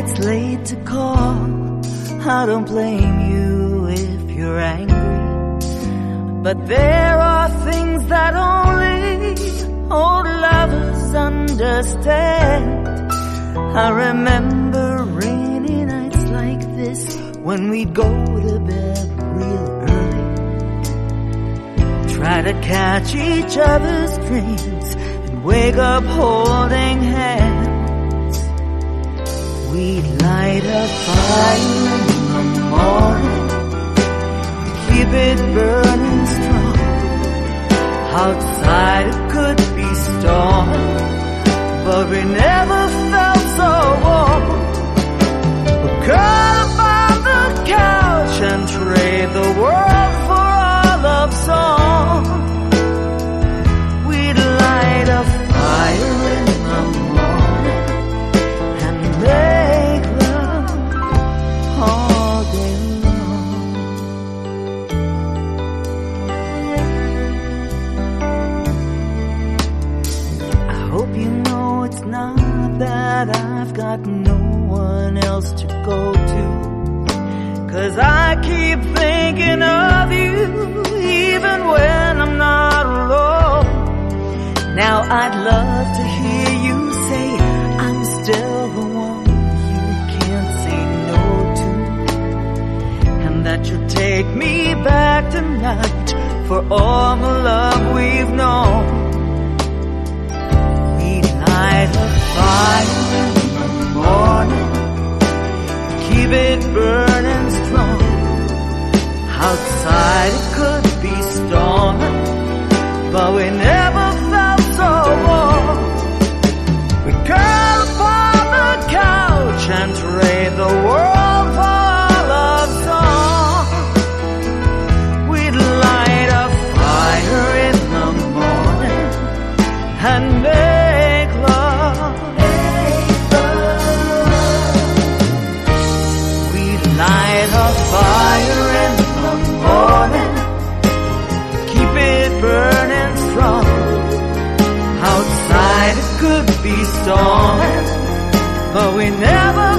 it's late to call, I don't blame you if you're angry. But there are things that only old lovers understand. I remember rainy nights like this when we'd go to bed real early, try to catch each other's dreams and wake up holding hands. We'd light a fire in the morning, keep it burning strong. Outside it could be storming, but we never felt so warm. We'd curl up on the couch and trade the world for our love song. We'd light a fire in the morning and make love all day long. I hope you know it's not that I've got no one else to go to, 'cause I keep thinking of you even when I'm not alone. Now I'd love to hear you say I'm still the one you can't say no to, and that you'll take me back tonight for all the love we've known. We'd light a fire in the morning, keep it burning strong. Outside it could be storming, but we never felt so warm. We curl upon the couch and trade the world for our love song. We'd light a fire in the morning and make love. We'd light a fire in the morning, keep it burning strong. Outside it could be storming, but we never